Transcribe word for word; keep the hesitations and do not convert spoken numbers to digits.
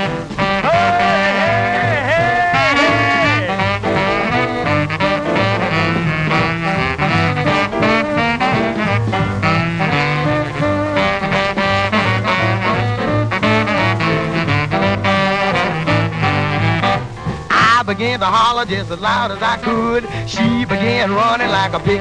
I began to holler just as loud as I could. She began running like a big